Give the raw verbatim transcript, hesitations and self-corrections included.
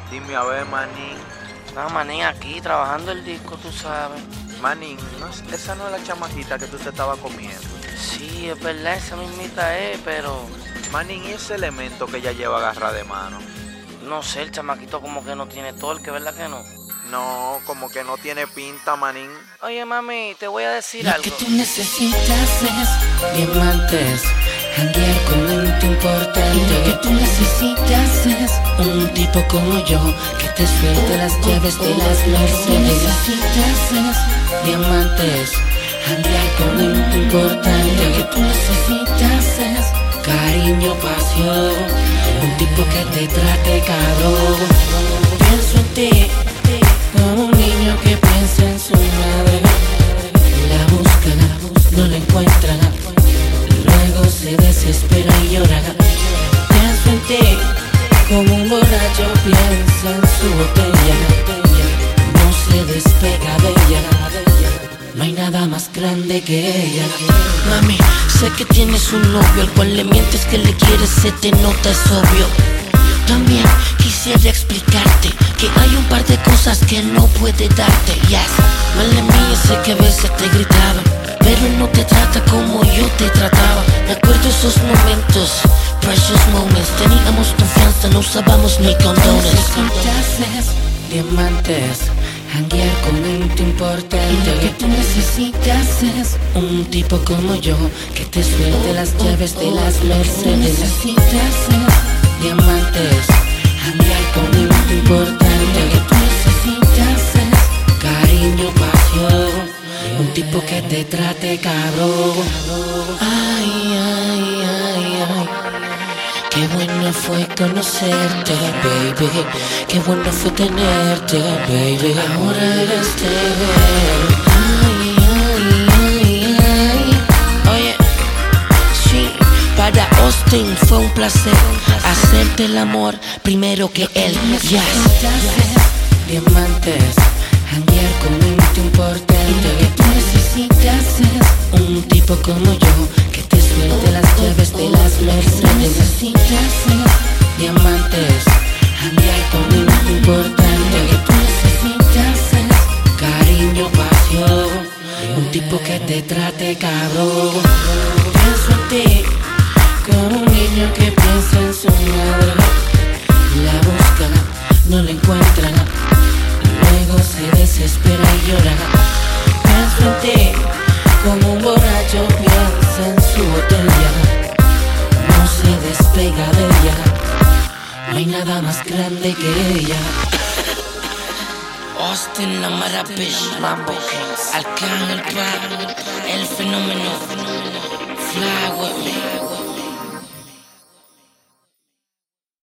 Dime a ver, manín. No, manín, aquí trabajando el disco, tú sabes. Manín, no, es- esa no es la chamaquita que tú te estabas comiendo. Sí, es verdad, esa mismita es, pero Manín, ¿y ese elemento que ella lleva agarrada de mano? no sé, el chamaquito como que no tiene torque, ¿verdad que no? No, como que no tiene pinta, manín. Oye, mami, te voy a decir Lo algo. que tú necesitas es diamantes, janguear con un tipo importante. Y lo que tú necesitas es un tipo como yo que te suelte las llaves de las Mercedes. Lo que tú necesitas es diamantes, janguear con un tipo importante. Y lo que tú necesitas es cariño, pasión, un tipo que te trate cabrón. Pienso en ti como un niño que piensa en su madre. La busca, no la encuentra, luego se desespera y llora. Pienso en ti como un borracho piensa en su botella. No se despega de ella, no hay nada más grande que ella. Mami, sé que tienes un novio al cual le mientes que le quieres, se te nota, es obvio. También quisiera explicarte que hay un par de cosas que no puede darte. Yes, mal de mí, sé que a veces te gritaba, pero no te trata como yo te trataba. Me acuerdo esos momentos, precious moments. Teníamos confianza, no usábamos ni condones. Necesitas diamantes, janguear con un tipo importante. Y lo que tú necesitas es un tipo como yo que te suelte las llaves de las Mercedes. Necesitas es diamantes, janguear con un tipo importante. Lo que tú necesitas es cariño, pasión, un tipo que te trate cabrón. Ay, ay, ay, ay. Qué bueno fue conocerte, baby. Qué bueno fue tenerte, baby. Ahora eres de ver. Ay, ay, ay, ay. Oye, sí, para Austin fue un placer hacerte el amor primero que él. Yes. Diamantes, janguear con un tipo importante. Y lo que tú necesitas es un tipo como yo que te suelte las llaves de las Mercedes. Necesitas es diamantes, janguear con un tipo importante. Lo que tú necesitas es cariño, pasión, un tipo que te trate cabrón. Pienso en ti como un niño que piensa en su madre. La busca, no la encuentra, luego se desespera y llora. Pienso en ti como un borracho piensa en su botella. No se despega de ella, no hay nada más grande que ella. Austin, la maravilla, Mambo Kings. Arcángel, el fenómeno, fly with me.